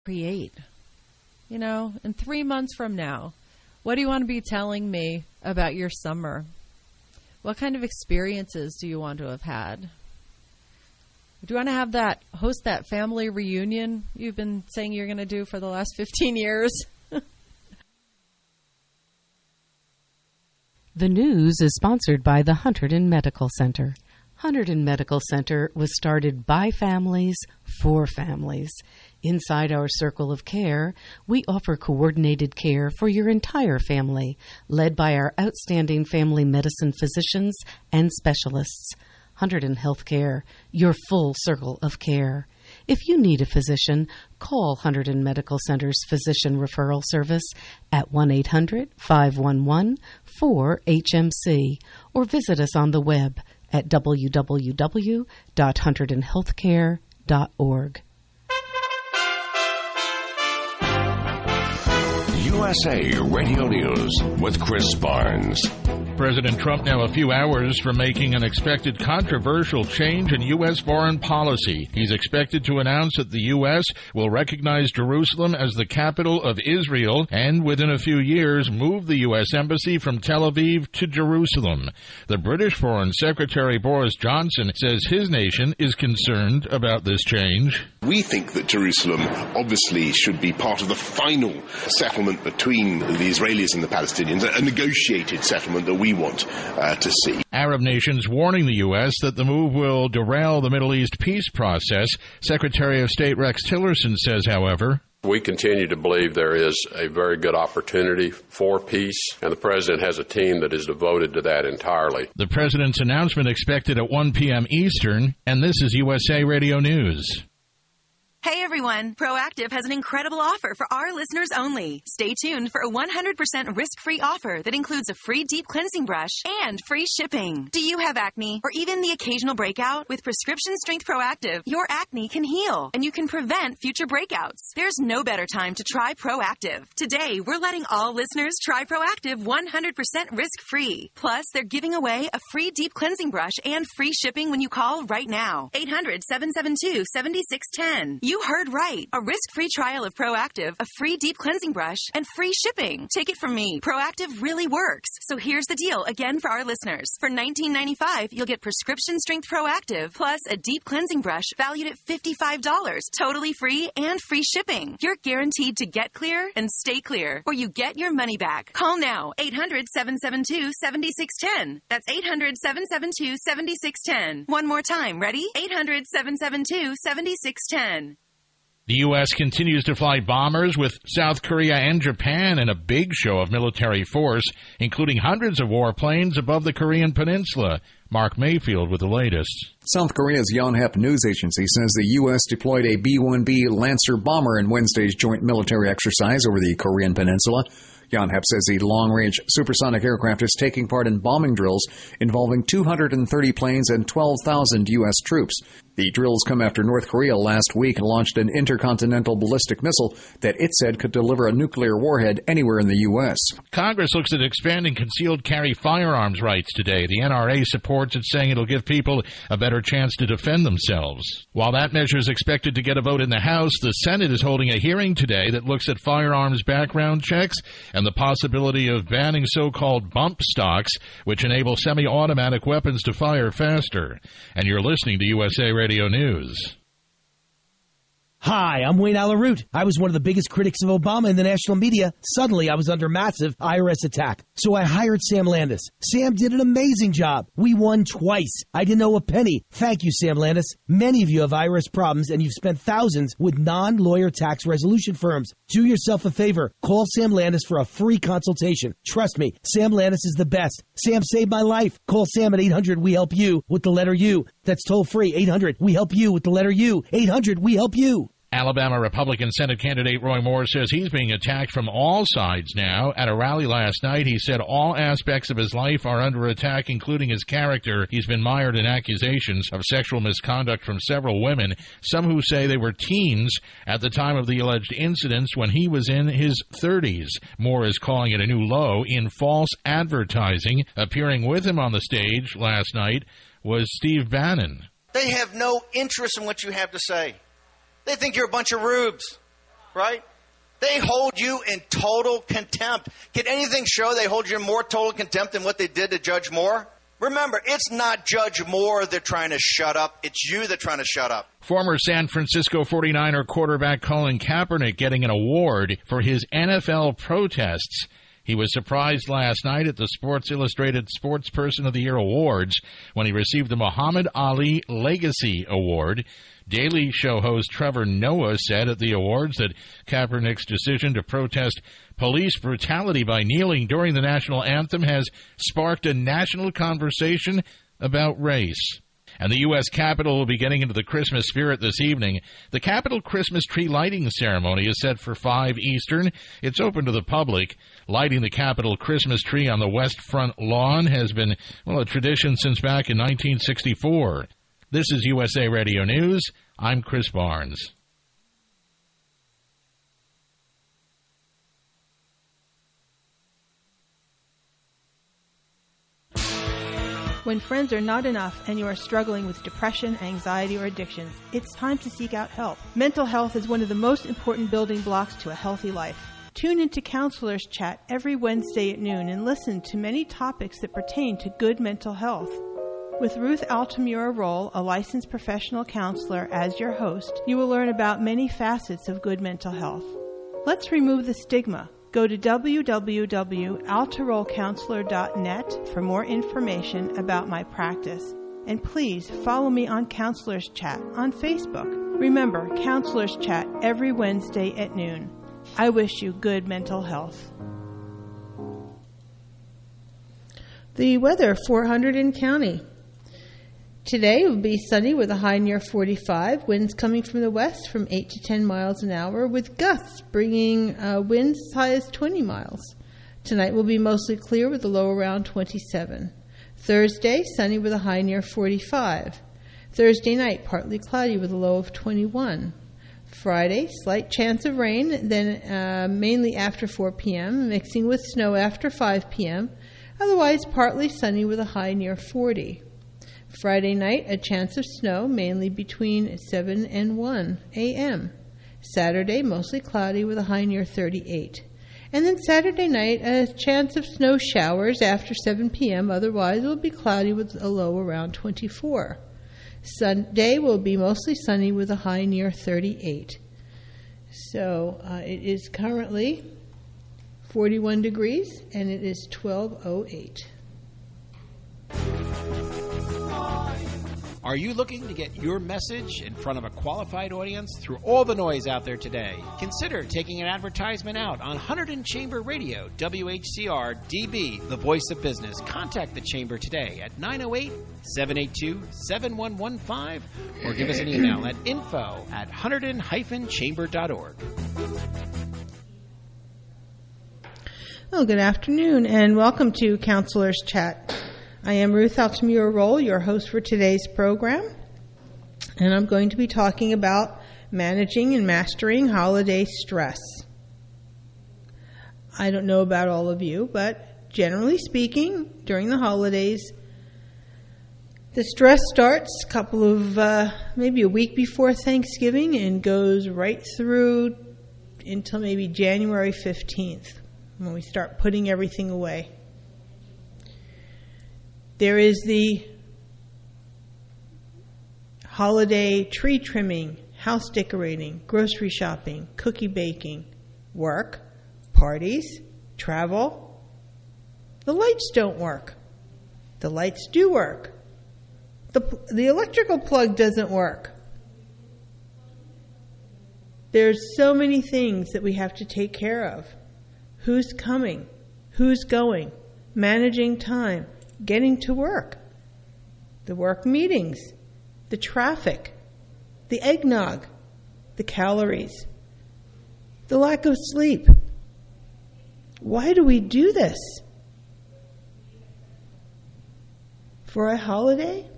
create? You know, in 3 months from now, what do you want to be telling me about your summer? What kind of experiences do you want to have had? Do you want to host that family reunion you've been saying you're going to do for the last 15 years? The news is sponsored by the Hunterdon Medical Center. Hunterdon Medical Center was started by families for families. Inside our circle of care, we offer coordinated care for your entire family, led by our outstanding family medicine physicians and specialists. Hunterdon Healthcare, your full circle of care. If you need a physician, call Hunterdon Medical Center's Physician Referral Service at 1-800-511-4HMC or visit us on the web at www.hunterdonhealthcare.org. USA Radio News with Chris Barnes. President Trump now a few hours from making an expected controversial change in U.S. foreign policy. He's expected to announce that the U.S. will recognize Jerusalem as the capital of Israel and within a few years move the U.S. Embassy from Tel Aviv to Jerusalem. The British Foreign Secretary Boris Johnson says his nation is concerned about this change. We think that Jerusalem obviously should be part of the final settlement between the Israelis and the Palestinians, a negotiated settlement that we want to see. Arab nations warning the U.S. that the move will derail the Middle East peace process. Secretary of State Rex Tillerson says, however, we continue to believe there is a very good opportunity for peace, and the President has a team that is devoted to that entirely. The President's announcement expected at 1 p.m. Eastern, and this is USA Radio News. Hey everyone, Proactive has an incredible offer for our listeners only. Stay tuned for a 100% risk-free offer that includes a free deep cleansing brush and free shipping. Do you have acne or even the occasional breakout? With Prescription Strength Proactive, your acne can heal and you can prevent future breakouts. There's no better time to try Proactive. Today, we're letting all listeners try Proactive 100% risk-free. Plus, they're giving away a free deep cleansing brush and free shipping when you call right now. 800-772-7610. You heard right. A risk-free trial of Proactive, a free deep cleansing brush, and free shipping. Take it from me. Proactive really works. So here's the deal again for our listeners. For $19.95, you'll get Prescription Strength Proactive plus a deep cleansing brush valued at $55. Totally free and free shipping. You're guaranteed to get clear and stay clear, or you get your money back. Call now. 800-772-7610. That's 800-772-7610. One more time. Ready? 800-772-7610. The U.S. continues to fly bombers with South Korea and Japan in a big show of military force, including hundreds of warplanes above the Korean peninsula. Mark Mayfield with the latest. South Korea's Yonhap news agency says the U.S. deployed a B-1B Lancer bomber in Wednesday's joint military exercise over the Korean peninsula. Yonhap says the long-range supersonic aircraft is taking part in bombing drills involving 230 planes and 12,000 U.S. troops. The drills come after North Korea last week launched an intercontinental ballistic missile that it said could deliver a nuclear warhead anywhere in the U.S. Congress looks at expanding concealed carry firearms rights today. The NRA supports it, saying it'll give people a better chance to defend themselves. While that measure is expected to get a vote in the House, the Senate is holding a hearing today that looks at firearms background checks and the possibility of banning so-called bump stocks, which enable semi-automatic weapons to fire faster. And you're listening to USA Radio News. Hi, I'm Wayne Alaroot. I was one of the biggest critics of Obama in the national media. Suddenly, I was under massive IRS attack. So I hired Sam Landis. Sam did an amazing job. We won twice. I didn't owe a penny. Thank you, Sam Landis. Many of you have IRS problems, and you've spent thousands with non-lawyer tax resolution firms. Do yourself a favor. Call Sam Landis for a free consultation. Trust me, Sam Landis is the best. Sam saved my life. Call Sam at 800-WE-HELP-YOU with the letter U. That's toll free. 800-WE-HELP-YOU with the letter U. 800-WE-HELP-YOU. Alabama Republican Senate candidate Roy Moore says he's being attacked from all sides now. At a rally last night, he said all aspects of his life are under attack, including his character. He's been mired in accusations of sexual misconduct from several women, some who say they were teens at the time of the alleged incidents when he was in his 30s. Moore is calling it a new low in false advertising. Appearing with him on the stage last night was Steve Bannon. They have no interest in what you have to say. They think you're a bunch of rubes. right? They hold you in total contempt. Can anything show they hold you in more total contempt than what they did to Judge Moore? Remember, it's not Judge Moore they're trying to shut up. It's you they're trying to shut up. Former San Francisco 49er quarterback Colin Kaepernick getting an award for his NFL protests. He was surprised last night at the Sports Illustrated Sportsperson of the Year Awards when he received the Muhammad Ali Legacy Award. Daily Show host Trevor Noah said at the awards that Kaepernick's decision to protest police brutality by kneeling during the national anthem has sparked a national conversation about race. And the U.S. Capitol will be getting into the Christmas spirit this evening. The Capitol Christmas tree lighting ceremony is set for 5 Eastern. It's open to the public. Lighting the Capitol Christmas tree on the west front lawn has been, a tradition since back in 1964. This is USA Radio News. I'm Chris Barnes. When friends are not enough and you are struggling with depression, anxiety, or addictions, it's time to seek out help. Mental health is one of the most important building blocks to a healthy life. Tune into Counselors Chat every Wednesday at noon and listen to many topics that pertain to good mental health. With Ruth Altamura Roll, a licensed professional counselor, as your host, you will learn about many facets of good mental health. Let's remove the stigma. Go to www.altarollcounselor.net for more information about my practice. And please follow me on Counselors Chat on Facebook. Remember, Counselors Chat every Wednesday at noon. I wish you good mental health. The weather for Hunterdon County. Today will be sunny with a high near 45, winds coming from the west from 8 to 10 miles an hour, with gusts bringing winds as high as 20 miles. Tonight will be mostly clear with a low around 27. Thursday, sunny with a high near 45. Thursday night, partly cloudy with a low of 21. Friday, slight chance of rain, then mainly after 4 p.m., mixing with snow after 5 p.m., otherwise partly sunny with a high near 40. Friday night, a chance of snow, mainly between 7 and 1 a.m. Saturday, mostly cloudy with a high near 38. And then Saturday night, a chance of snow showers after 7 p.m. Otherwise, it will be cloudy with a low around 24. Sunday will be mostly sunny with a high near 38. So it is currently 41 degrees, and it is 12:08. Are you looking to get your message in front of a qualified audience through all the noise out there today? Consider taking an advertisement out on Hunterdon Chamber Radio, WHCR DB, the voice of business. Contact the Chamber today at 908-782-7115 or give us an email at info@hunterdon-chamber.org. Well, good afternoon and welcome to Counselors Chat. I am Ruth Altamura Roll, your host for today's program, and I'm going to be talking about managing and mastering holiday stress. I don't know about all of you, but generally speaking, during the holidays, the stress starts a couple of, maybe a week before Thanksgiving and goes right through until maybe January 15th, when we start putting everything away. There is the holiday tree trimming, house decorating, grocery shopping, cookie baking, work, parties, travel. The lights don't work. The lights do work. The electrical plug doesn't work. There's so many things that we have to take care of. Who's coming? Who's going? Managing time. Getting to work, the work meetings, the traffic, the eggnog, the calories, the lack of sleep. Why do we do this? For a holiday?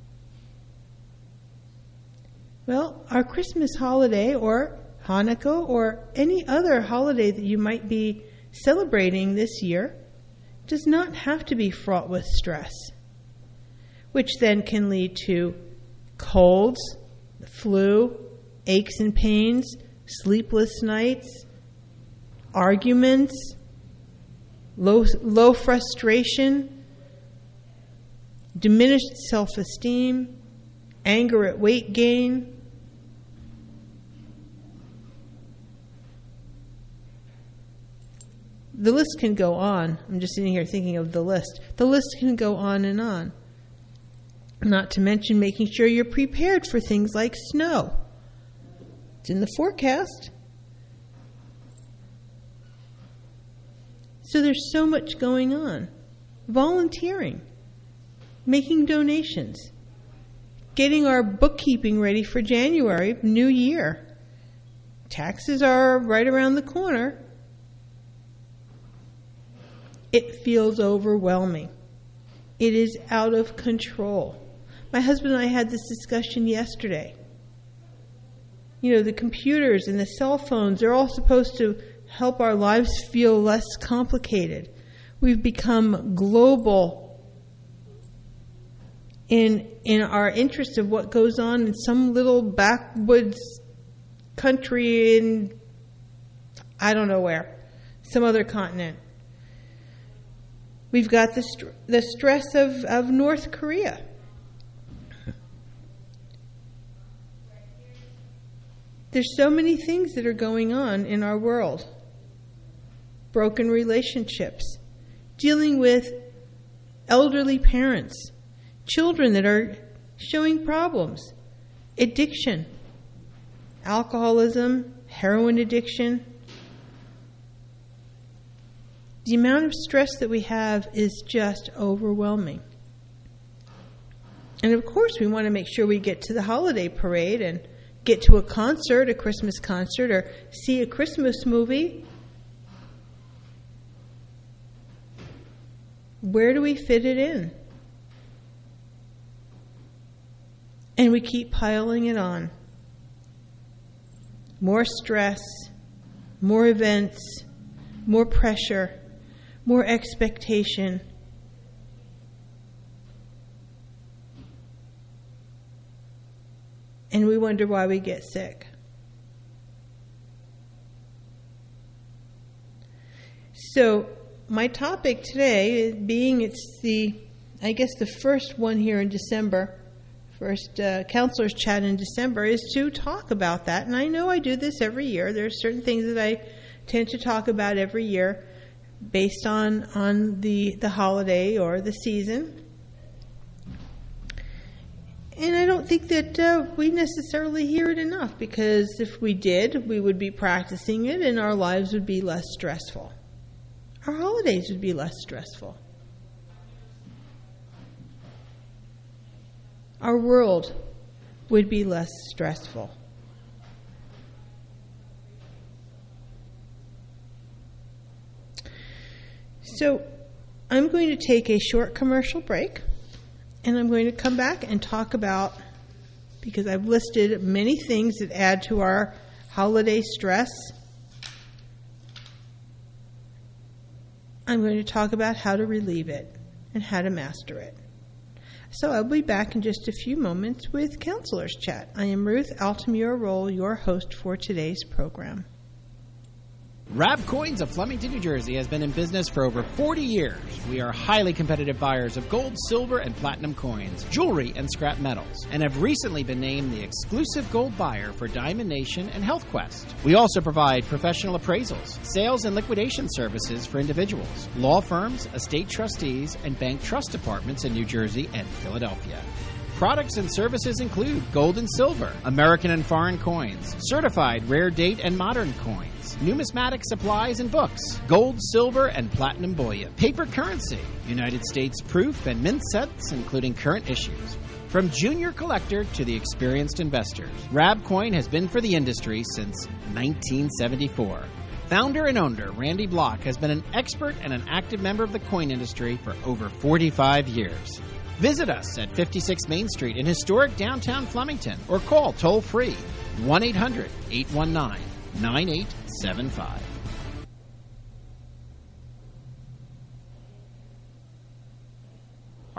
Well, our Christmas holiday or Hanukkah or any other holiday that you might be celebrating this year does not have to be fraught with stress, which then can lead to colds, the flu, aches and pains, sleepless nights, arguments, low frustration, diminished self-esteem, anger at weight gain. The list can go on. I'm just sitting here thinking of the list. The list can go on and on. Not to mention making sure you're prepared for things like snow. It's in the forecast. So there's so much going on. Volunteering, making donations, getting our bookkeeping ready for January, new year. Taxes are right around the corner. It feels overwhelming. It is out of control. My husband and I had this discussion yesterday. You know, the computers and the cell phones, they're all supposed to help our lives feel less complicated. We've become global in our interest of what goes on in some little backwoods country in, I don't know where, some other continent. We've got the stress of North Korea. There's so many things that are going on in our world. Broken relationships, dealing with elderly parents, children that are showing problems, addiction, alcoholism, heroin addiction. The amount of stress that we have is just overwhelming. And of course, we want to make sure we get to the holiday parade and get to a concert, a Christmas concert, or see a Christmas movie. Where do we fit it in? And we keep piling it on. More stress, more events, more pressure, more expectation. And we wonder why we get sick. So my topic today, being it's the first one here in December, first counselor's chat in December, is to talk about that. And I know I do this every year. There are certain things that I tend to talk about every year based on the holiday or the season. And I don't think that we necessarily hear it enough, because if we did, we would be practicing it and our lives would be less stressful. Our holidays would be less stressful. Our world would be less stressful. So I'm going to take a short commercial break, and I'm going to come back and talk about, because I've listed many things that add to our holiday stress, I'm going to talk about how to relieve it and how to master it. So I'll be back in just a few moments with Counselor's Chat. I am Ruth Altamura-Roll, your host for today's program. Rab Coins of Flemington, New Jersey has been in business for over 40 years. We are highly competitive buyers of gold, silver, and platinum coins, jewelry, and scrap metals, and have recently been named the exclusive gold buyer for Diamond Nation and Health Quest. We also provide professional appraisals, sales and liquidation services for individuals, law firms, estate trustees, and bank trust departments in New Jersey and Philadelphia. Products and services include gold and silver, American and foreign coins, certified rare date and modern coins, numismatic supplies and books, gold, silver, and platinum bullion, paper currency, United States proof and mint sets, including current issues. From junior collector to the experienced investors, Rab Coin has been for the industry since 1974. Founder and owner Randy Block has been an expert and an active member of the coin industry for over 45 years. Visit us at 56 Main Street in historic downtown Flemington, or call toll-free 1-800-819-9875.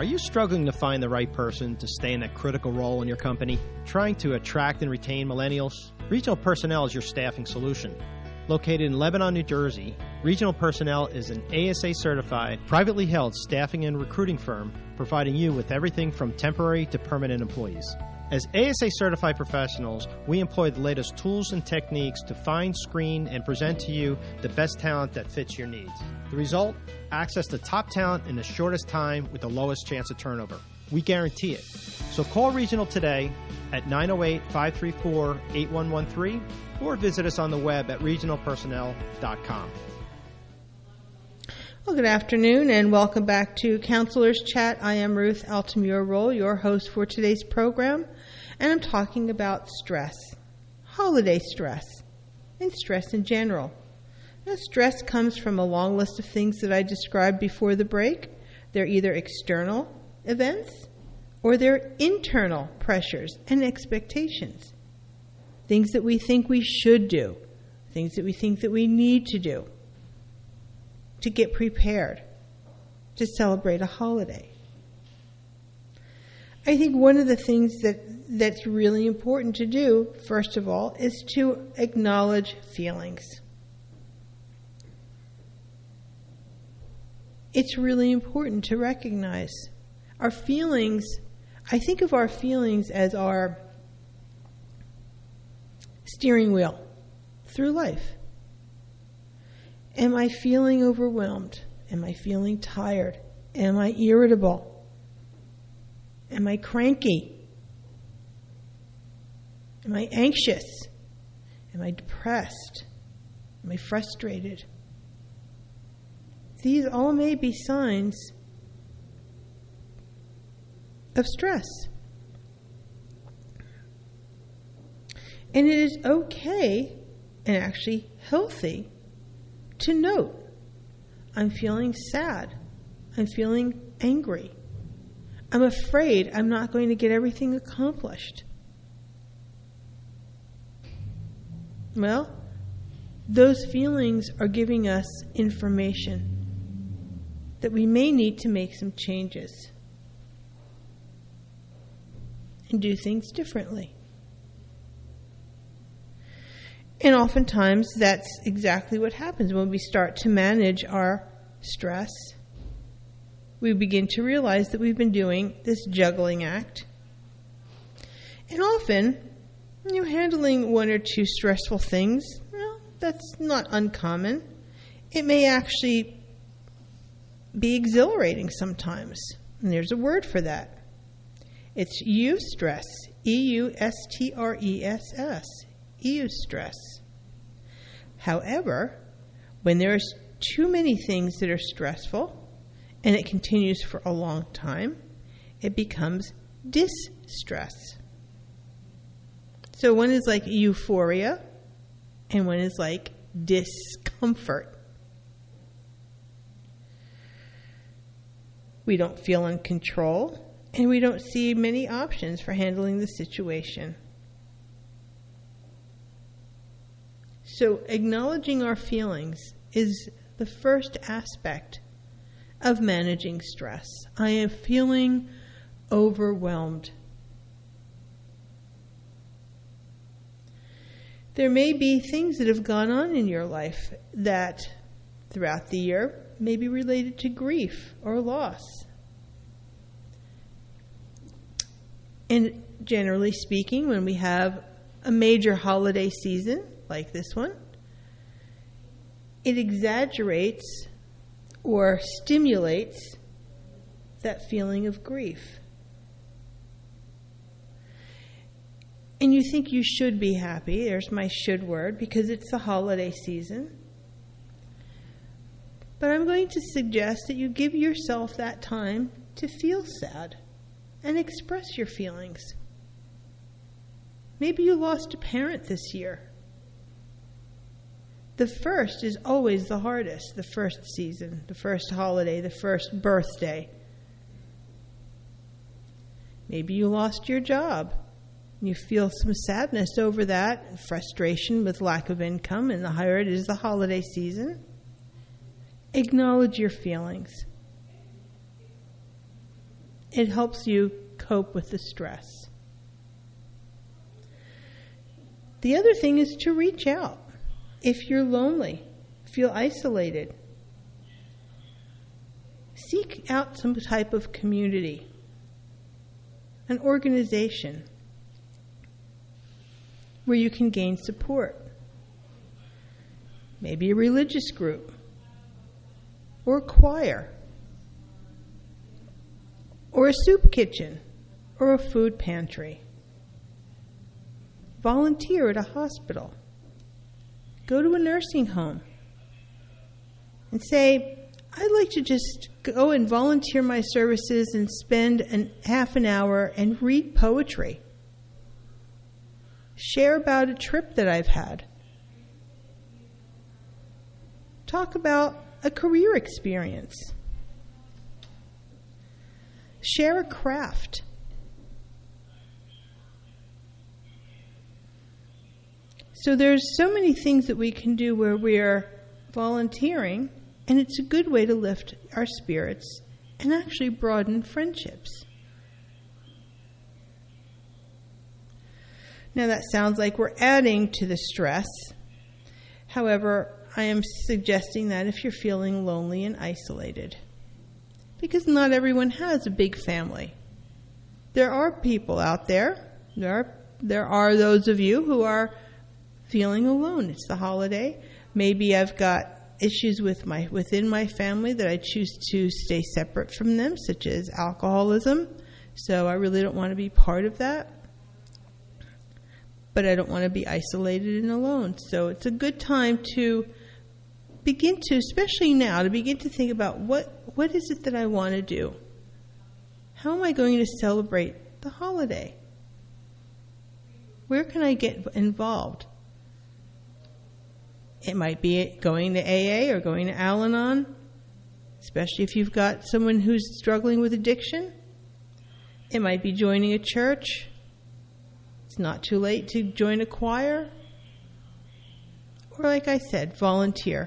Are you struggling to find the right person to stay in that critical role in your company? Trying to attract and retain millennials? Regional Personnel is your staffing solution. Located in Lebanon, New Jersey, Regional Personnel is an ASA-certified, privately held staffing and recruiting firm providing you with everything from temporary to permanent employees. As ASA-certified professionals, we employ the latest tools and techniques to find, screen, and present to you the best talent that fits your needs. The result? Access to top talent in the shortest time with the lowest chance of turnover. We guarantee it. So call Regional today at 908-534-8113 or visit us on the web at regionalpersonnel.com. Well, good afternoon and welcome back to Counselor's Chat. I am Ruth Altamura-Roll, your host for today's program, and I'm talking about stress, holiday stress, and stress in general. Now, stress comes from a long list of things that I described before the break. They're either external events or they're internal pressures and expectations. Things that we think we should do, things that we think that we need to do to get prepared to celebrate a holiday. I think one of the things that's really important to do, first of all, is to acknowledge feelings. It's really important to recognize our feelings. I think of our feelings as our steering wheel through life. Am I feeling overwhelmed? Am I feeling tired? Am I irritable? Am I cranky? Am I anxious? Am I depressed? Am I frustrated? These all may be signs of stress. And it is okay and actually healthy to note, I'm feeling sad. I'm feeling angry. I'm afraid I'm not going to get everything accomplished. Well, those feelings are giving us information that we may need to make some changes and do things differently. And oftentimes that's exactly what happens when we start to manage our stress. We begin to realize that we've been doing this juggling act. And often, handling one or two stressful things, that's not uncommon. It may actually be exhilarating sometimes. And there's a word for that. It's eustress. E-U-S-T-R-E-S-S. Eustress. However, when there's too many things that are stressful and it continues for a long time, it becomes distress. So one is like euphoria and one is like discomfort. We don't feel in control and we don't see many options for handling the situation. So acknowledging our feelings is the first aspect of managing stress. I am feeling overwhelmed. There may be things that have gone on in your life that throughout the year may be related to grief or loss. And generally speaking, when we have a major holiday season like this one, it exaggerates or stimulates that feeling of grief. And you think you should be happy. There's my should word, because it's the holiday season. But I'm going to suggest that you give yourself that time to feel sad and express your feelings. Maybe you lost a parent this year. The first is always the hardest, the first season, the first holiday, the first birthday. Maybe you lost your job. You feel some sadness over that, frustration with lack of income, and the higher it is the holiday season. Acknowledge your feelings. It helps you cope with the stress. The other thing is to reach out. If you're lonely, feel isolated, seek out some type of community, an organization where you can gain support. Maybe a religious group, or a choir, or a soup kitchen, or a food pantry. Volunteer at a hospital. Go to a nursing home and say, I'd like to just go and volunteer my services and spend half an hour and read poetry. Share about a trip that I've had. Talk about a career experience. Share a craft. So there's so many things that we can do where we're volunteering, and it's a good way to lift our spirits and actually broaden friendships. Now that sounds like we're adding to the stress. However, I am suggesting that if you're feeling lonely and isolated, because not everyone has a big family. There are people out there, there are those of you who are feeling alone. It's the holiday. Maybe I've got issues within my family that I choose to stay separate from them, such as alcoholism. So I really don't want to be part of that. But I don't want to be isolated and alone. So it's a good time to begin to, especially now, to begin to think about what is it that I want to do? How am I going to celebrate the holiday? Where can I get involved? It might be going to AA or going to Al-Anon, especially if you've got someone who's struggling with addiction. It might be joining a church. It's not too late to join a choir. Or, like I said, volunteer.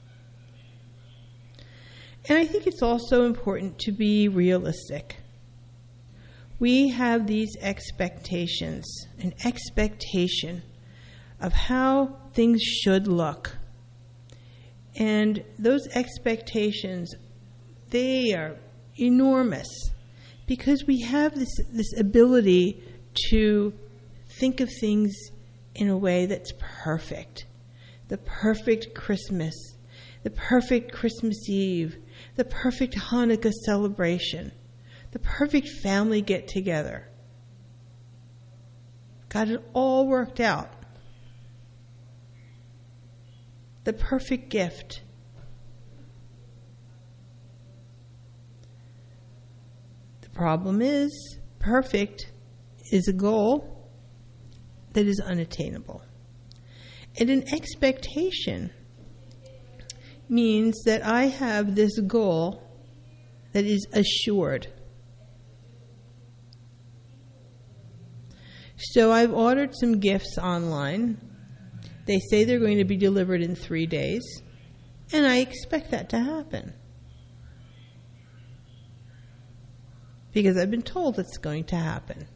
And I think it's also important to be realistic. We have these expectations, an expectation of how things should look. And those expectations, they are enormous because we have this ability to think of things in a way that's perfect. The perfect Christmas, the perfect Christmas Eve, the perfect Hanukkah celebration, the perfect family get-together. Got it all worked out. The perfect gift. The problem is, perfect is a goal that is unattainable. And an expectation means that I have this goal that is assured. So I've ordered some gifts online. They say they're going to be delivered in 3 days, and I expect that to happen. Because I've been told it's going to happen.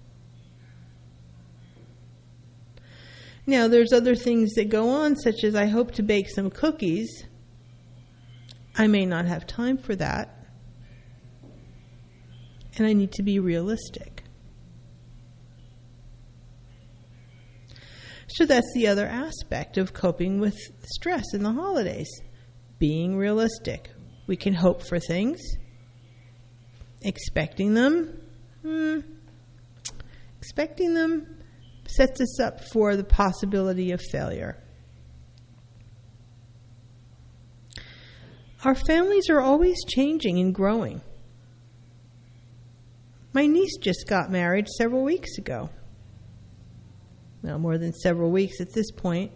Now, there's other things that go on, such as I hope to bake some cookies. I may not have time for that. And I need to be realistic. So that's the other aspect of coping with stress in the holidays. Being realistic. We can hope for things. Expecting them sets us up for the possibility of failure. Our families are always changing and growing. My niece just got married several weeks ago. Well, more than several weeks at this point.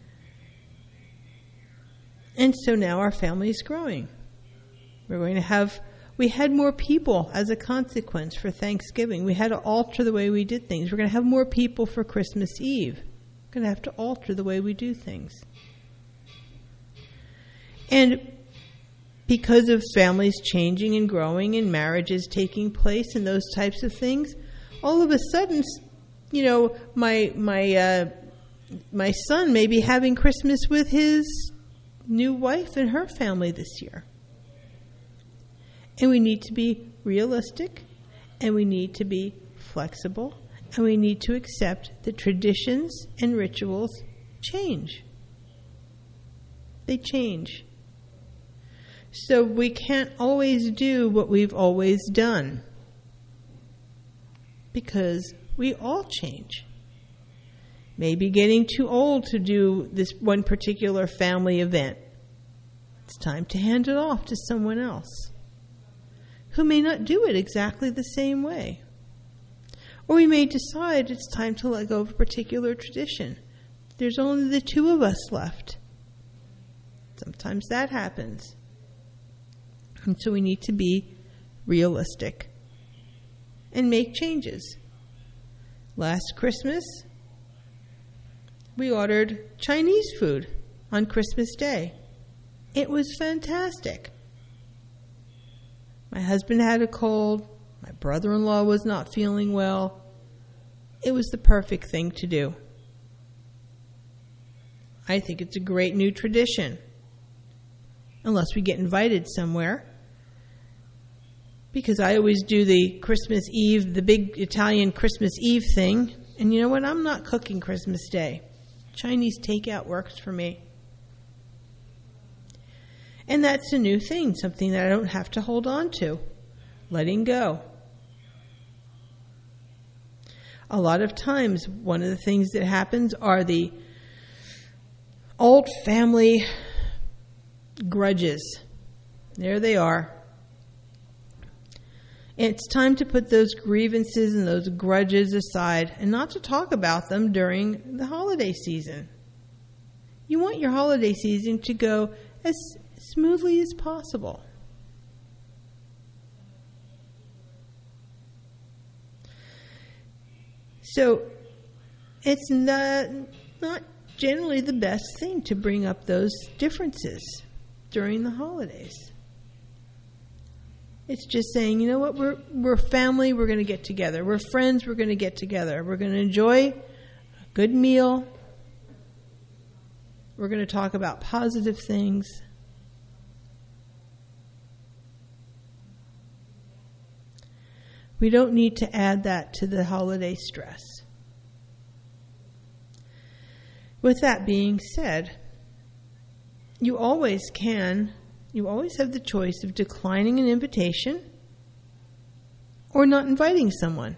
And so now our family is growing. We had more people as a consequence for Thanksgiving. We had to alter the way we did things. We're going to have more people for Christmas Eve. We're going to have to alter the way we do things. And because of families changing and growing and marriages taking place and those types of things, all of a sudden, my son may be having Christmas with his new wife and her family this year. And we need to be realistic, and we need to be flexible, and we need to accept that traditions and rituals change. They change. So we can't always do what we've always done, because we all change. Maybe getting too old to do this one particular family event. It's time to hand it off to someone else who may not do it exactly the same way. Or we may decide it's time to let go of a particular tradition. There's only the two of us left. Sometimes that happens. And so we need to be realistic and make changes. Last Christmas, we ordered Chinese food on Christmas Day. It was fantastic. My husband had a cold. My brother-in-law was not feeling well. It was the perfect thing to do. I think it's a great new tradition. Unless we get invited somewhere. Because I always do the Christmas Eve, the big Italian Christmas Eve thing. And you know what? I'm not cooking Christmas Day. Chinese takeout works for me. And that's a new thing, something that I don't have to hold on to. Letting go. A lot of times, one of the things that happens are the old family grudges. There they are. It's time to put those grievances and those grudges aside and not to talk about them during the holiday season. You want your holiday season to go as smoothly as possible. So it's not generally the best thing to bring up those differences during the holidays. It's just saying, you know what, we're family, we're going to get together. We're friends, we're going to get together. We're going to enjoy a good meal. We're going to talk about positive things. We don't need to add that to the holiday stress. With that being said, you always have the choice of declining an invitation or not inviting someone.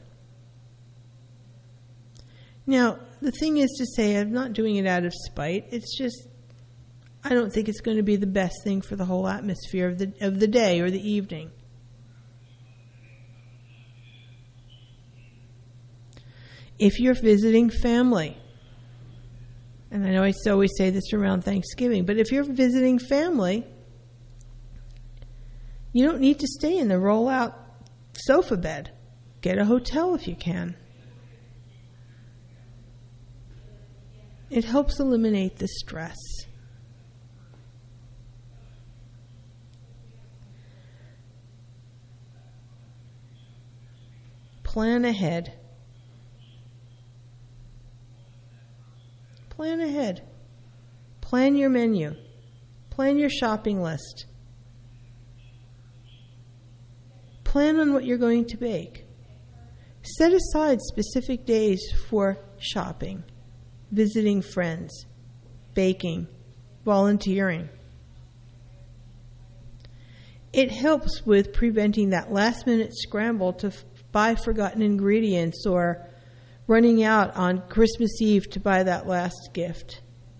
Now, the thing is to say, I'm not doing it out of spite. It's just, I don't think it's going to be the best thing for the whole atmosphere of the day or the evening. If you're visiting family, and I know I always say this around Thanksgiving, but if you're visiting family, you don't need to stay in the roll-out sofa bed. Get a hotel if you can. It helps eliminate the stress. Plan ahead. Plan ahead. Plan your menu. Plan your shopping list. Plan on what you're going to bake. Set aside specific days for shopping, visiting friends, baking, volunteering. It helps with preventing that last-minute scramble to buy forgotten ingredients or running out on Christmas Eve to buy that last gift.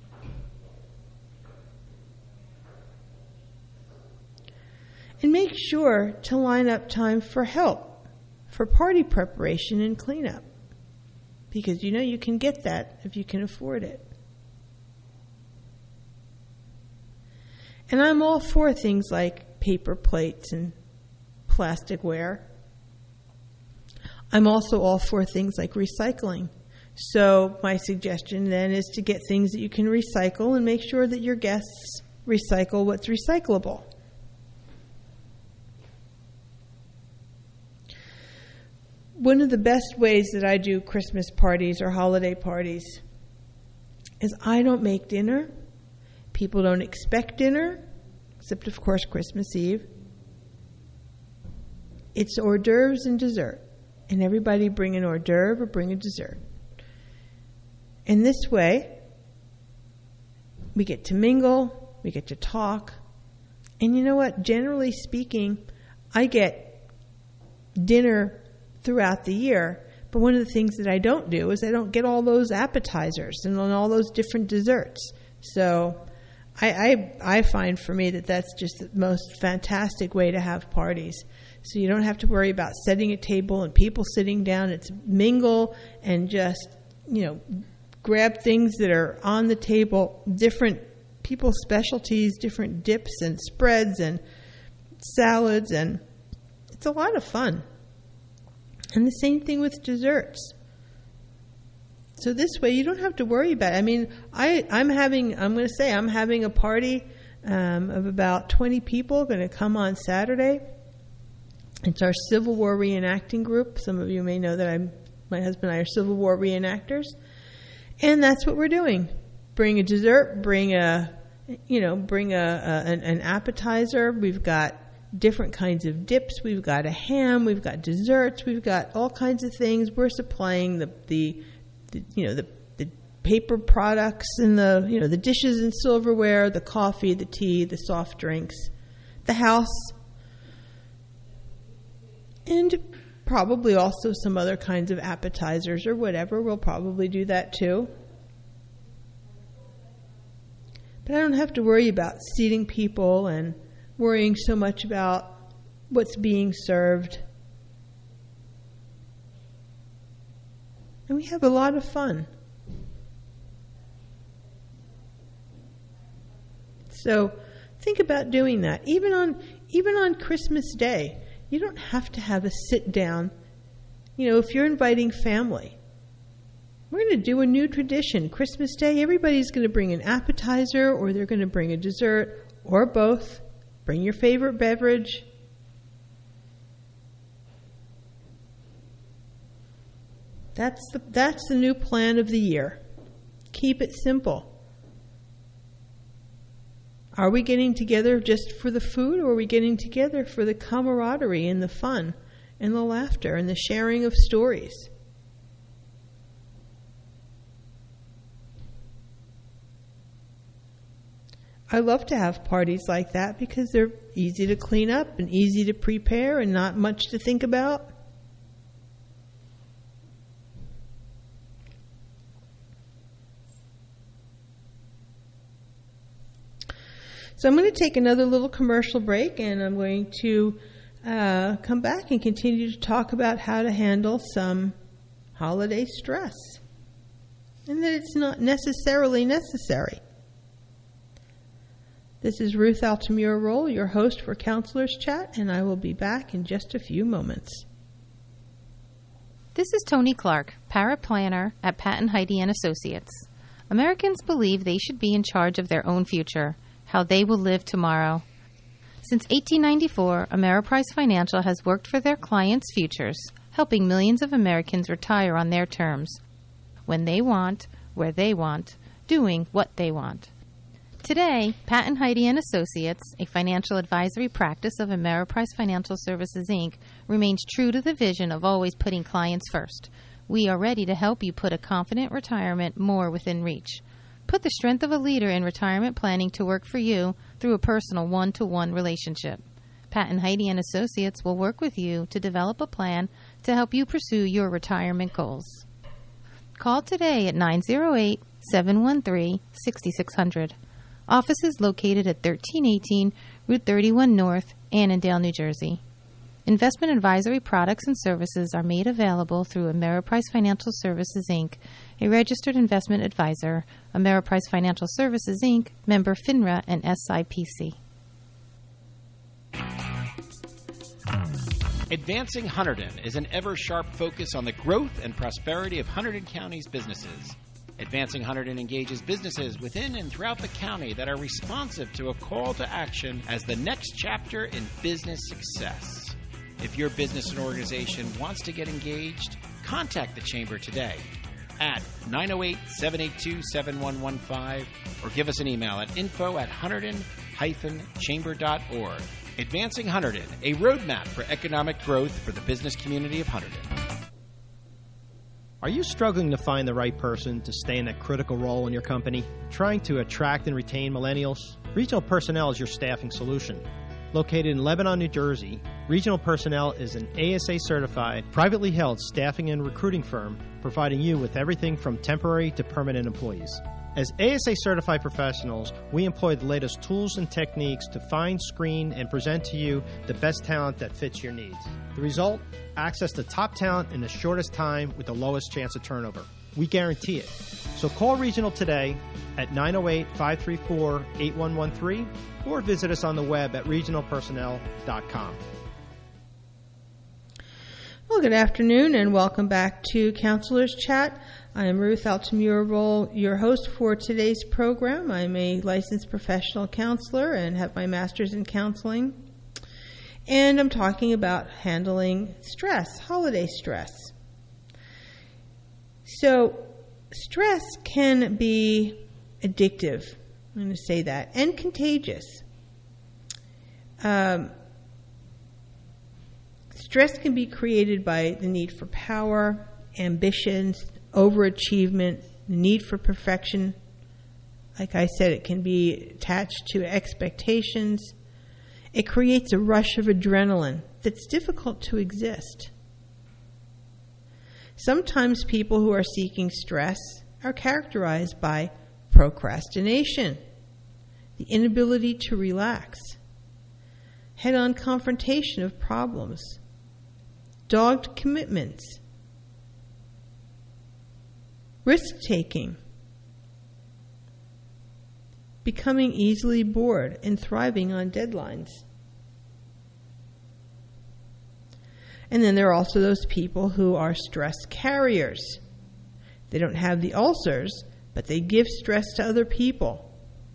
And make sure to line up time for help, for party preparation and cleanup. Because you know you can get that if you can afford it. And I'm all for things like paper plates and plasticware. I'm also all for things like recycling. So my suggestion then is to get things that you can recycle and make sure that your guests recycle what's recyclable. one of the best ways that I do Christmas parties or holiday parties is I don't make dinner. People don't expect dinner, except, of course, Christmas Eve. It's hors d'oeuvres and dessert. And everybody bring an hors d'oeuvre or bring a dessert. And this way, we get to mingle, we get to talk. And you know what? Generally speaking, I get dinner throughout the year. But one of the things that I don't do is I don't get all those appetizers and all those different desserts. So I find for me that that's just the most fantastic way to have parties. So you don't have to worry about setting a table and people sitting down. It's mingle and just, grab things that are on the table, different people's specialties, different dips and spreads and salads, and it's a lot of fun. And the same thing with desserts. So this way you don't have to worry about it. I mean, I'm having a party of about 20 people going to come on Saturday. It's our Civil War reenacting group. Some of you may know that my husband and I are Civil War reenactors. And that's what we're doing. Bring a dessert, bring an appetizer. We've got different kinds of dips. We've got a ham. We've got desserts. We've got all kinds of things. We're supplying the paper products and the dishes and silverware, the coffee, the tea, the soft drinks, the house, and probably also some other kinds of appetizers or whatever. We'll probably do that too. But I don't have to worry about seating people and worrying so much about what's being served. And we have a lot of fun. So think about doing that. Even on Christmas Day, you don't have to have a sit down. If you're inviting family, we're going to do a new tradition. Christmas Day, everybody's going to bring an appetizer, or they're going to bring a dessert, or both. Bring your favorite beverage. That's the new plan of the year. Keep it simple. Are we getting together just for the food, or are we getting together for the camaraderie and the fun and the laughter and the sharing of stories? I love to have parties like that because they're easy to clean up and easy to prepare and not much to think about. So I'm going to take another little commercial break, and I'm going to come back and continue to talk about how to handle some holiday stress, and that it's not necessarily necessary. This is Ruth Altamura Roll, your host for Counselors Chat, and I will be back in just a few moments. This is Tony Clark, paraplanner at Pat & Heidi & Associates. Americans believe they should be in charge of their own future, how they will live tomorrow. Since 1894, Ameriprise Financial has worked for their clients' futures, helping millions of Americans retire on their terms, when they want, where they want, doing what they want. Today, Pat & Heidi & Associates, a financial advisory practice of Ameriprise Financial Services, Inc., remains true to the vision of always putting clients first. We are ready to help you put a confident retirement more within reach. Put the strength of a leader in retirement planning to work for you through a personal one-to-one relationship. Pat & Heidi & Associates will work with you to develop a plan to help you pursue your retirement goals. Call today at 908-713-6600. Office is located at 1318 Route 31 North, Annandale, New Jersey. Investment advisory products and services are made available through Ameriprise Financial Services, Inc., a registered investment advisor, Ameriprise Financial Services, Inc., member FINRA and SIPC. Advancing Hunterdon is an ever-sharp focus on the growth and prosperity of Hunterdon County's businesses. Advancing Hunterdon engages businesses within and throughout the county that are responsive to a call to action as the next chapter in business success. If your business and organization wants to get engaged, contact the Chamber today at 908-782-7115 or give us an email at info@hunterdon-chamber.org. Advancing Hunterdon, a roadmap for economic growth for the business community of Hunterdon. Are you struggling to find the right person to stay in that critical role in your company? Trying to attract and retain millennials? Regional Personnel is your staffing solution. Located in Lebanon, New Jersey, Regional Personnel is an ASA-certified, privately held staffing and recruiting firm providing you with everything from temporary to permanent employees. As ASA-certified professionals, we employ the latest tools and techniques to find, screen, and present to you the best talent that fits your needs. The result? Access to top talent in the shortest time with the lowest chance of turnover. We guarantee it. So call Regional today at 908-534-8113 or visit us on the web at regionalpersonnel.com. Well, good afternoon and welcome back to Counselors Chat. I am Ruth Altamura, your host for today's program. I'm a licensed professional counselor and have my master's in counseling. And I'm talking about handling stress, holiday stress. So, stress can be addictive, I'm going to say that, and contagious. Stress can be created by the need for power, ambitions, overachievement, the need for perfection. Like I said, it can be attached to expectations. It creates a rush of adrenaline that's difficult to exist. Sometimes people who are seeking stress are characterized by procrastination, the inability to relax, head-on confrontation of problems, dogged commitments, risk-taking, becoming easily bored, and thriving on deadlines. And then there are also those people who are stress carriers. They don't have the ulcers, but they give stress to other people.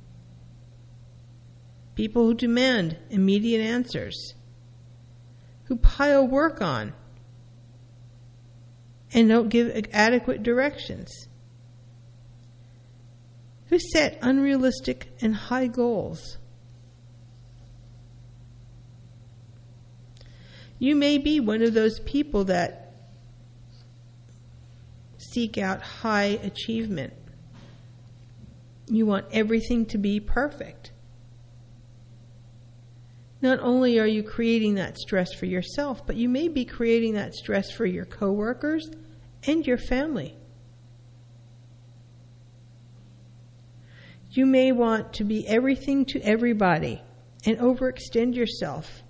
People who demand immediate answers, who pile work on, and don't give adequate directions, who set unrealistic and high goals. You may be one of those people that seek out high achievement. You want everything to be perfect. Not only are you creating that stress for yourself, but you may be creating that stress for your coworkers and your family. You may want to be everything to everybody and overextend yourself.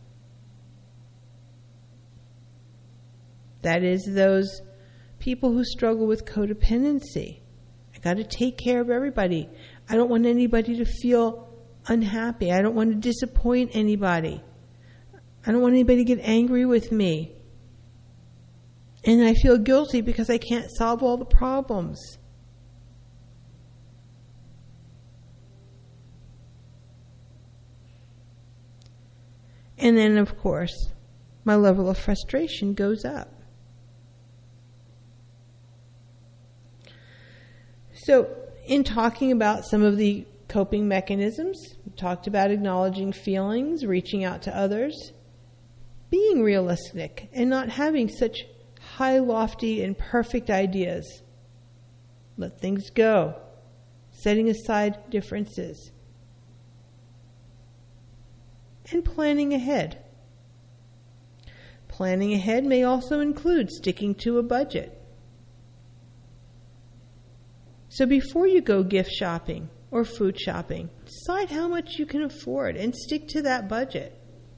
That is those people who struggle with codependency. I got to take care of everybody. I don't want anybody to feel unhappy. I don't want to disappoint anybody. I don't want anybody to get angry with me. And I feel guilty because I can't solve all the problems. And then, of course, my level of frustration goes up. So, in talking about some of the coping mechanisms, we talked about acknowledging feelings, reaching out to others, being realistic, and not having such high, lofty, and perfect ideas. Let things go, setting aside differences, and planning ahead. Planning ahead may also include sticking to a budget. So before you go gift shopping or food shopping, decide how much you can afford and stick to that budget.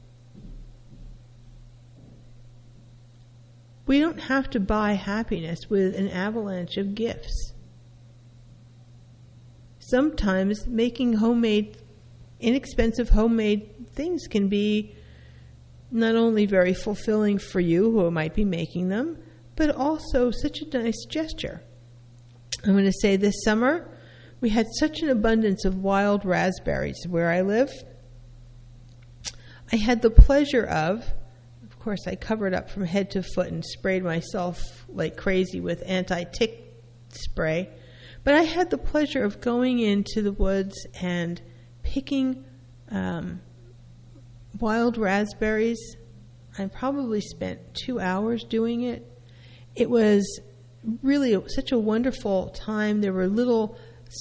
We don't have to buy happiness with an avalanche of gifts. Sometimes making inexpensive homemade things can be not only very fulfilling for you who might be making them, but also such a nice gesture. I'm going to say this summer, we had such an abundance of wild raspberries where I live. I had the pleasure of course, I covered up from head to foot and sprayed myself like crazy with anti-tick spray. But I had the pleasure of going into the woods and picking wild raspberries. I probably spent 2 hours doing it. It was really such a wonderful time. There were little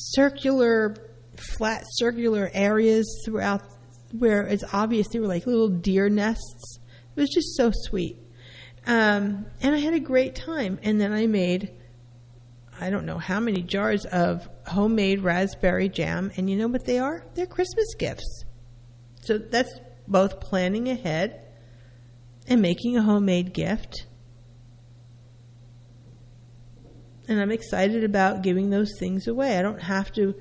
flat circular areas throughout where it's obvious they were like little deer nests. It was just so sweet. And I had a great time. And then I made, I don't know how many jars of homemade raspberry jam. And you know what they are? They're Christmas gifts. So that's both planning ahead and making a homemade gift. And I'm excited about giving those things away. I don't have to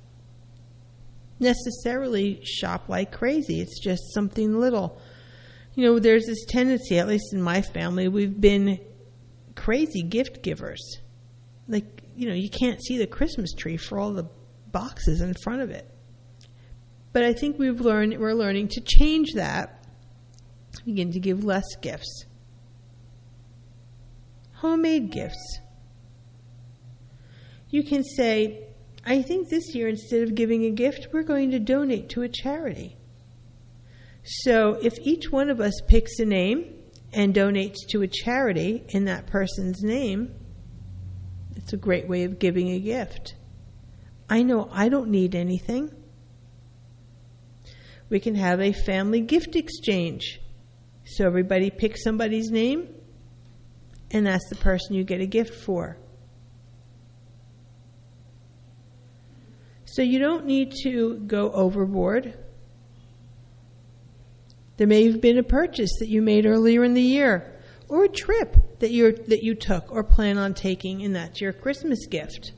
necessarily shop like crazy. It's just something little. You know, there's this tendency, at least in my family, we've been crazy gift givers. Like, you know, you can't see the Christmas tree for all the boxes in front of it. But I think we're learning to change that, begin to give less gifts. Homemade gifts. You can say, I think this year, instead of giving a gift, we're going to donate to a charity. So if each one of us picks a name and donates to a charity in that person's name, it's a great way of giving a gift. I know I don't need anything. We can have a family gift exchange. So everybody picks somebody's name, and that's the person you get a gift for. So you don't need to go overboard. There may have been a purchase that you made earlier in the year, or a trip that you took or plan on taking, and that's your Christmas gift.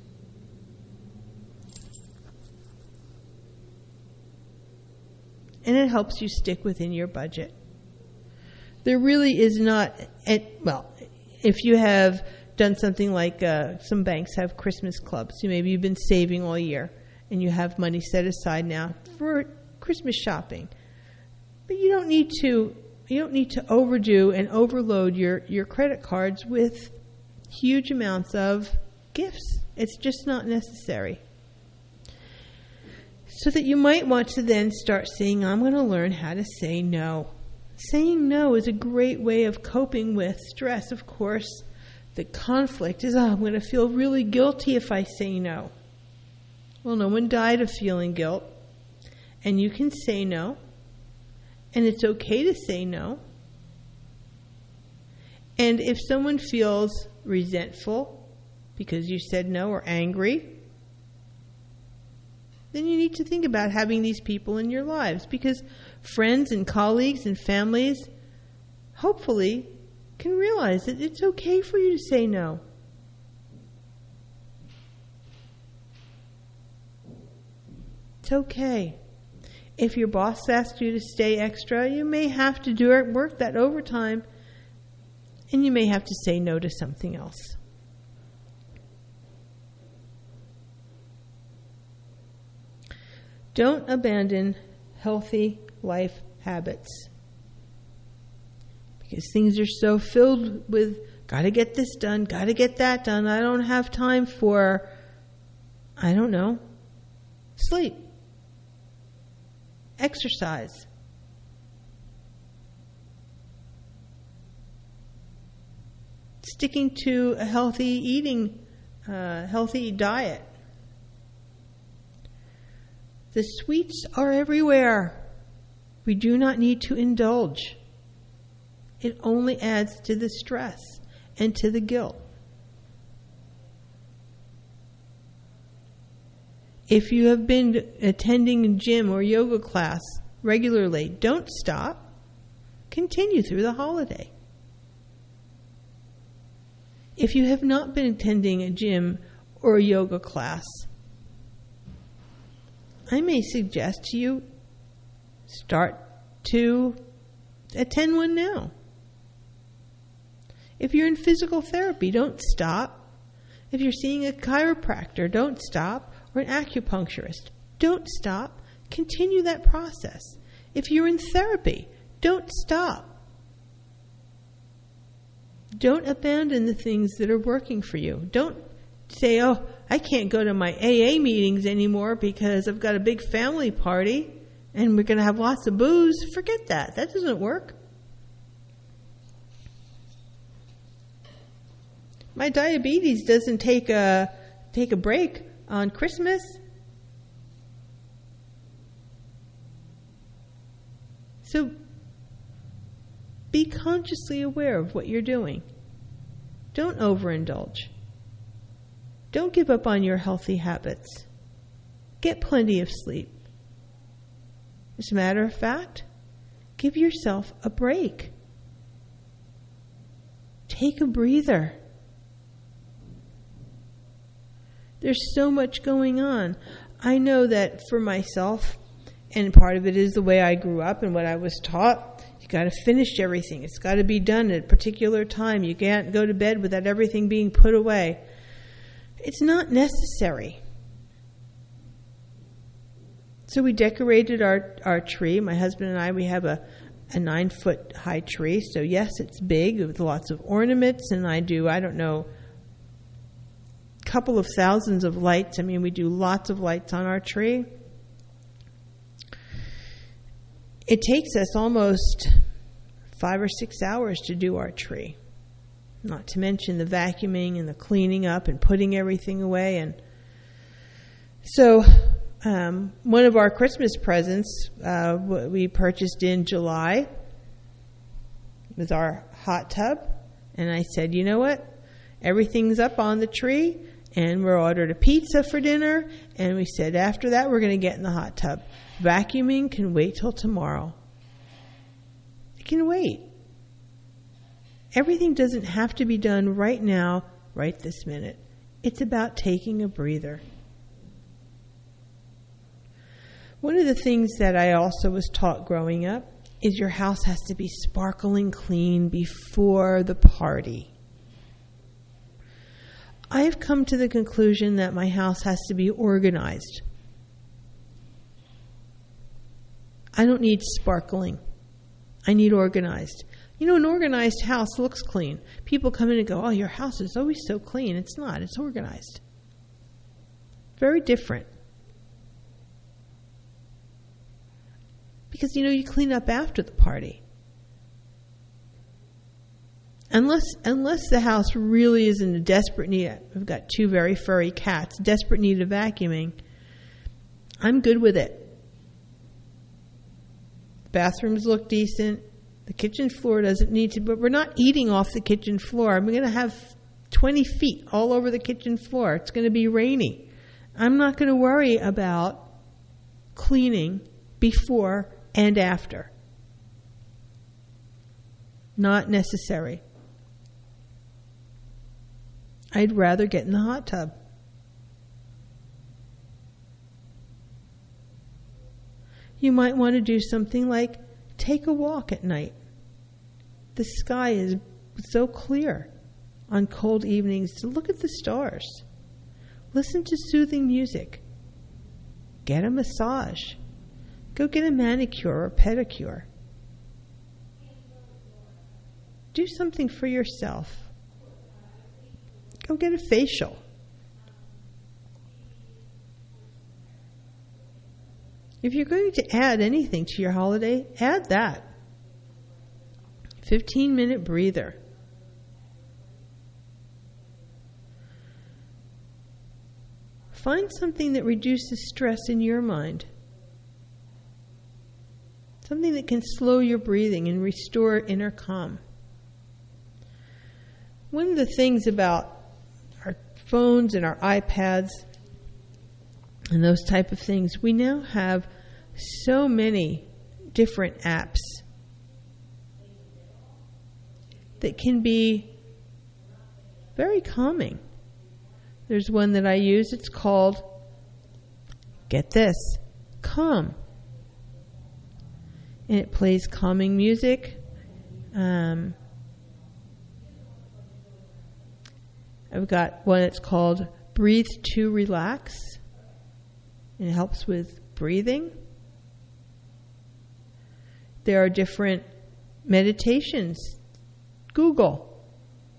And it helps you stick within your budget. There really is not, well, if you have done something like some banks have Christmas clubs, so maybe you've been saving all year and you have money set aside now for Christmas shopping. But you don't need to overdo and overload your credit cards with huge amounts of gifts. It's just not necessary. So that you might want to then start saying, I'm going to learn how to say no. Saying no is a great way of coping with stress. Of course, the conflict is, I'm going to feel really guilty if I say no. Well, no one died of feeling guilt. And you can say no. And it's okay to say no. And if someone feels resentful because you said no or angry, then you need to think about having these people in your lives, because friends and colleagues and families hopefully can realize that it's okay for you to say no. It's okay. If your boss asks you to stay extra, you may have to work that overtime, and you may have to say no to something else. Don't abandon healthy life habits, because things are so filled with, gotta get this done, gotta get that done. I don't have time for, sleep, exercise. Sticking to a healthy eating, healthy diet. The sweets are everywhere. We do not need to indulge. It only adds to the stress and to the guilt. If you have been attending a gym or yoga class regularly, don't stop. Continue through the holiday. If you have not been attending a gym or a yoga class, I may suggest to you start to attend one now. If you're in physical therapy, don't stop. If you're seeing a chiropractor, don't stop. Or an acupuncturist, don't stop. Continue that process. If you're in therapy, don't stop. Don't abandon the things that are working for you. Don't say, oh, I can't go to my AA meetings anymore because I've got a big family party and we're going to have lots of booze. Forget that. That doesn't work. My diabetes doesn't take a break on Christmas. So be consciously aware of what you're doing. Don't overindulge. Don't give up on your healthy habits. Get plenty of sleep. As a matter of fact, give yourself a break. Take a breather. There's so much going on. I know that for myself, and part of it is the way I grew up and what I was taught, you got to finish everything. It's got to be done at a particular time. You can't go to bed without everything being put away. It's not necessary. So we decorated our tree. My husband and I, we have a 9-foot high tree. So yes, it's big with lots of ornaments, and I don't know, couple of thousands of lights. I mean, we do lots of lights on our tree. It takes us almost 5 or 6 hours to do our tree. Not to mention the vacuuming and the cleaning up and putting everything away. And so one of our Christmas presents we purchased in July was our hot tub. And I said, you know what? Everything's up on the tree. And we ordered a pizza for dinner, and we said after that we're going to get in the hot tub. Vacuuming can wait till tomorrow. It can wait. Everything doesn't have to be done right now, right this minute. It's about taking a breather. One of the things that I also was taught growing up is your house has to be sparkling clean before the party. I've come to the conclusion that my house has to be organized. I don't need sparkling. I need organized. You know, an organized house looks clean. People come in and go, oh, your house is always so clean. It's not. It's organized. Very different. Because, you clean up after the party. Unless the house really is in a desperate need, I've got 2 very furry cats, desperate need of vacuuming, I'm good with it. Bathrooms look decent. The kitchen floor doesn't need to, but we're not eating off the kitchen floor. I'm going to have 20 feet all over the kitchen floor. It's going to be rainy. I'm not going to worry about cleaning before and after. Not necessary. I'd rather get in the hot tub. You might want to do something like take a walk at night. The sky is so clear on cold evenings to look at the stars. Listen to soothing music. Get a massage. Go get a manicure or pedicure. Do something for yourself. Go get a facial. If you're going to add anything to your holiday, add that. 15-minute breather. Find something that reduces stress in your mind. Something that can slow your breathing and restore inner calm. One of the things about our phones and our iPads and those type of things, we now have so many different apps that can be very calming. There's one that I use, it's called, get this, Calm. And it plays calming music. I've got one that's called Breathe to Relax. And it helps with breathing. There are different meditations. Google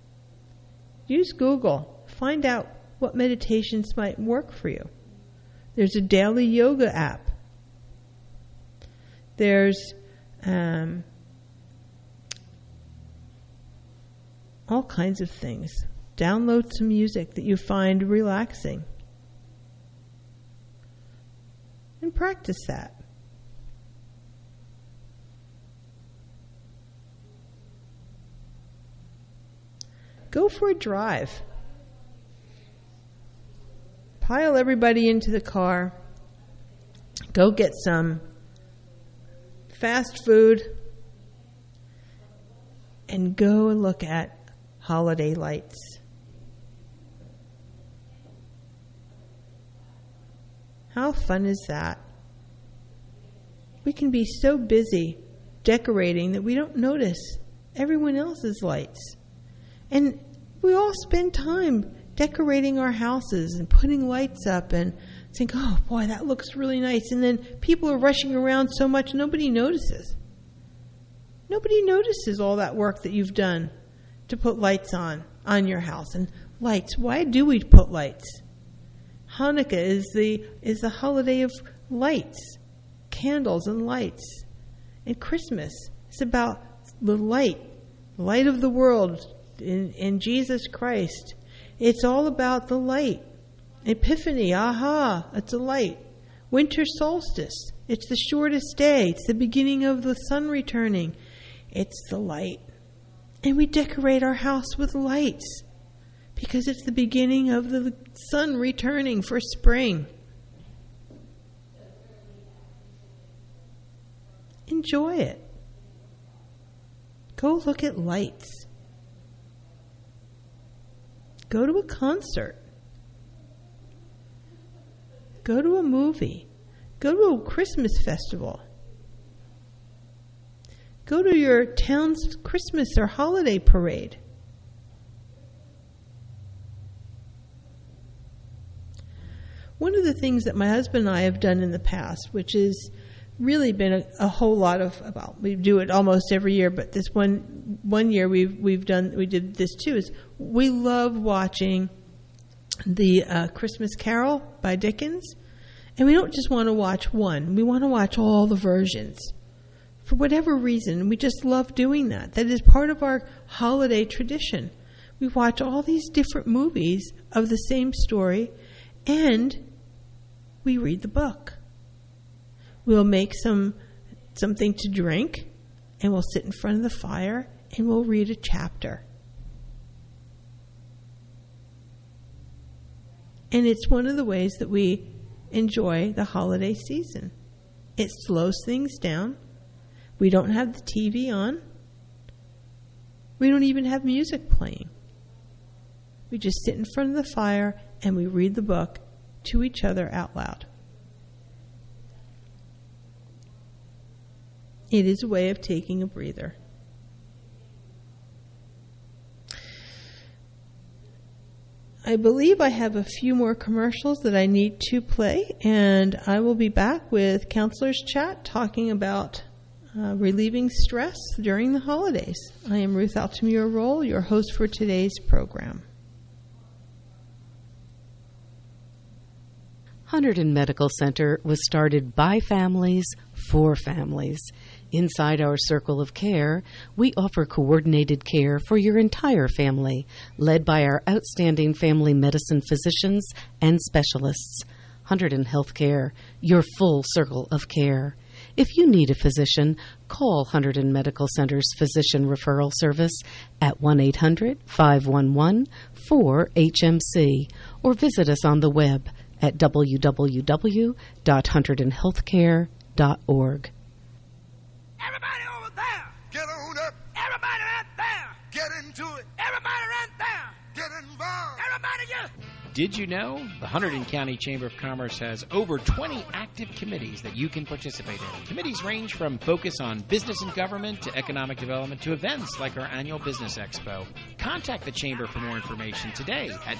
Use Google. Find out what meditations might work for you. There's a daily yoga app. There's all kinds of things. Download some music that you find relaxing. And practice that. Go for a drive. Pile everybody into the car. Go get some fast food. And go and look at holiday lights. How fun is that? We can be so busy decorating that we don't notice everyone else's lights. And we all spend time decorating our houses and putting lights up and think, oh boy, that looks really nice. And then people are rushing around so much, nobody notices. Nobody notices all that work that you've done to put lights on your house. And lights, why do we put lights? Hanukkah is the holiday of lights, candles and lights. And Christmas is about the light of the world in Jesus Christ. It's all about the light. Epiphany, aha, it's a light. Winter solstice, it's the shortest day. It's the beginning of the sun returning. It's the light. And we decorate our house with lights because it's the beginning of the sun returning for spring. Enjoy it. Go look at lights. Go to a concert. Go to a movie. Go to a Christmas festival. Go to your town's Christmas or holiday parade. One of the things that my husband and I have done in the past, which has really been a whole lot of, well, we do it almost every year, but this one year we did this too, is we love watching the Christmas Carol by Dickens. And we don't just want to watch one. We want to watch all the versions. For whatever reason, we just love doing that. That is part of our holiday tradition. We watch all these different movies of the same story, and we read the book. We'll make something to drink, and we'll sit in front of the fire, and we'll read a chapter. And it's one of the ways that we enjoy the holiday season. It slows things down. We don't have the TV on. We don't even have music playing. We just sit in front of the fire and we read the book to each other out loud. It is a way of taking a breather. I believe I have a few more commercials that I need to play, and I will be back with Counselor's Chat talking about relieving stress during the holidays. I am Ruth Altamura-Roll, your host for today's program. Hunterdon Medical Center was started by families for families. Inside our circle of care, we offer coordinated care for your entire family, led by our outstanding family medicine physicians and specialists. Hunterdon Healthcare, your full circle of care. If you need a physician, call Hunterdon Medical Center's Physician Referral Service at 1-800-511-4HMC or visit us on the web at www.hunterdonhealthcare.org. Everybody over there, get on up. Everybody right there, get into it. Everybody right there, get involved. Everybody, yeah. Did you know the Hunterdon County Chamber of Commerce has over 20 active committees that you can participate in? Committees range from focus on business and government to economic development to events like our annual Business Expo. Contact the Chamber for more information today at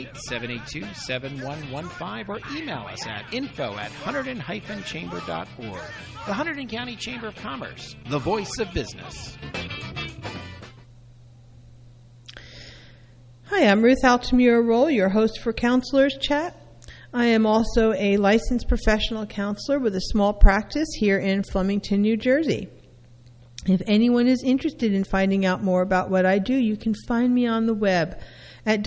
908-782-7115 or email us at info@hunterdon-chamber.org. The Hunterdon County Chamber of Commerce, the voice of business. Hi, Hi, I'm Ruth Altamura-Roll, your host for Counselors Chat. I am also a licensed professional counselor with a small practice here in Flemington, New Jersey. If anyone is interested in finding out more about what I do, you can find me on the web at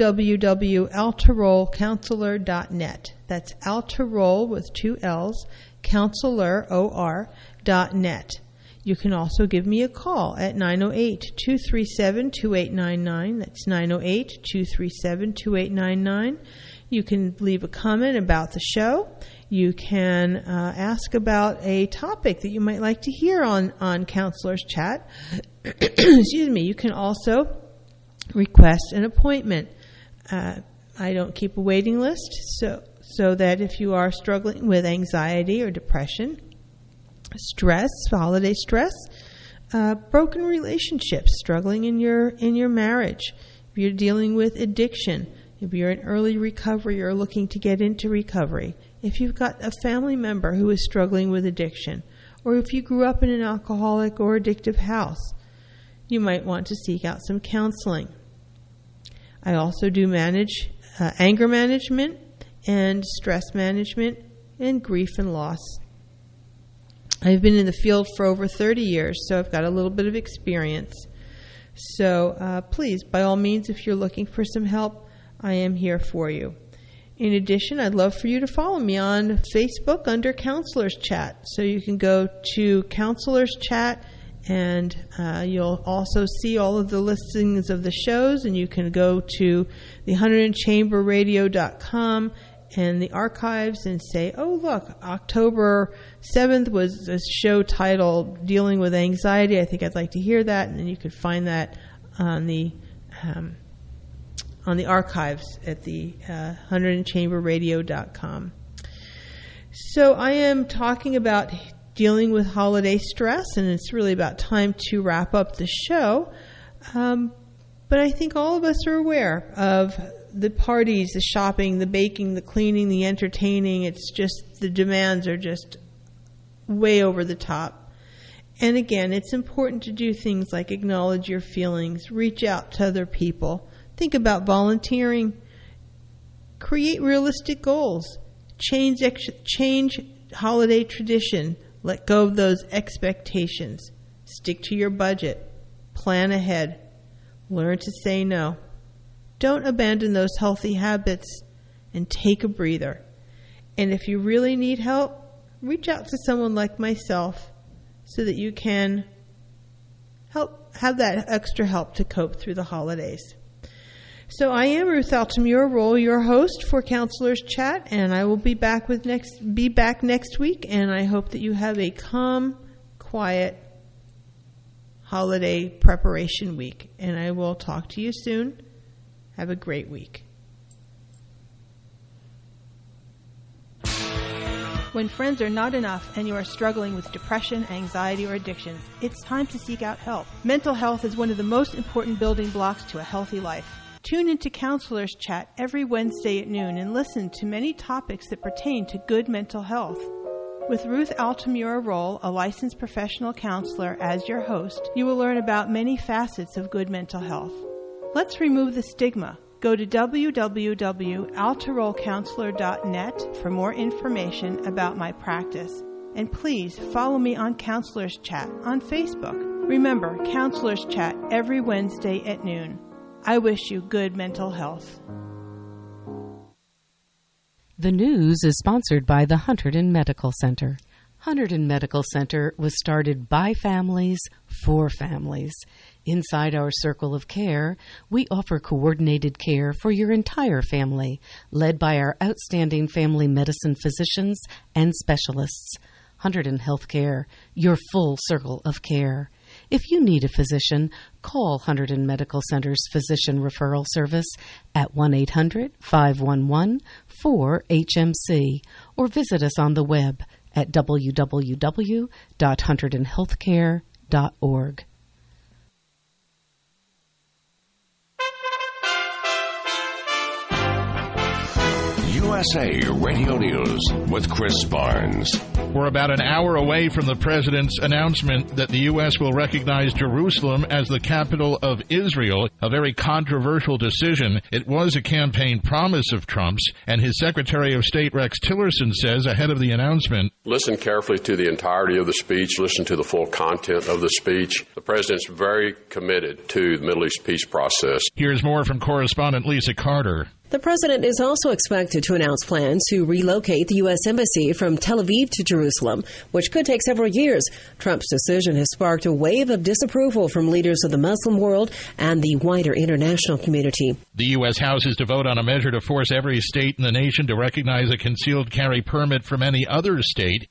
www.altarollcounselor.net. That's Altaroll with 2 L's, counselor.net. You can also give me a call at 908-237-2899. That's 908-237-2899. You can leave a comment about the show. You can ask about a topic that you might like to hear on Counselors Chat. Excuse me. You can also request an appointment. I don't keep a waiting list, so that if you are struggling with anxiety or depression, stress, holiday stress, broken relationships, struggling in your marriage, if you're dealing with addiction, if you're in early recovery or looking to get into recovery, if you've got a family member who is struggling with addiction, or if you grew up in an alcoholic or addictive house, you might want to seek out some counseling. I also do manage anger management and stress management and grief and loss. I've been in the field for over 30 years, so I've got a little bit of experience. So please, by all means, if you're looking for some help, I am here for you. In addition, I'd love for you to follow me on Facebook under Counselors Chat. So you can go to Counselors Chat, and you'll also see all of the listings of the shows, and you can go to the 100chamberradio.com and the archives and say, oh, look, October 7th was a show titled Dealing with Anxiety. I think I'd like to hear that. And then you could find that on the archives at the 100chamberradio.com. So I am talking about dealing with holiday stress, and it's really about time to wrap up the show. But I think all of us are aware of the parties, the shopping, the baking, the cleaning, the entertaining. It's just the demands are just way over the top. And again, it's important to do things like acknowledge your feelings, reach out to other people, think about volunteering, create realistic goals, change holiday tradition, let go of those expectations, stick to your budget, plan ahead, learn to say no. Don't abandon those healthy habits, and take a breather. And if you really need help, reach out to someone like myself so that you can have that extra help to cope through the holidays. So I am Ruth Altamura-Roll, your host for Counselors Chat, and I will be back next week, and I hope that you have a calm, quiet holiday preparation week. And I will talk to you soon. Have a great week. When friends are not enough and you are struggling with depression, anxiety, or addictions, it's time to seek out help. Mental health is one of the most important building blocks to a healthy life. Tune into Counselors Chat every Wednesday at noon and listen to many topics that pertain to good mental health. With Ruth Altamura-Roll, a licensed professional counselor, as your host, you will learn about many facets of good mental health. Let's remove the stigma. Go to www.altarollcounselor.net for more information about my practice. And please follow me on Counselors Chat on Facebook. Remember, Counselors Chat every Wednesday at noon. I wish you good mental health. The news is sponsored by the Hunterdon Medical Center. Hunterdon Medical Center was started by families for families. Inside our circle of care, we offer coordinated care for your entire family, led by our outstanding family medicine physicians and specialists. Hunterdon Healthcare, your full circle of care. If you need a physician, call Hunterdon Medical Center's Physician Referral Service at 1-800-511-4HMC or visit us on the web at www.hunterdonhealthcare.org. USA Radio News with Chris Barnes. We're about an hour away from the president's announcement that the U.S. will recognize Jerusalem as the capital of Israel, a very controversial decision. It was a campaign promise of Trump's, and his Secretary of State Rex Tillerson says ahead of the announcement, listen carefully to the entirety of the speech, listen to the full content of the speech. The president's very committed to the Middle East peace process. Here's more from correspondent Lisa Carter. The president is also expected to announce plans to relocate the U.S. Embassy from Tel Aviv to Jerusalem, which could take several years. Trump's decision has sparked a wave of disapproval from leaders of the Muslim world and the wider international community. The U.S. House is to vote on a measure to force every state in the nation to recognize a concealed carry permit from any other state.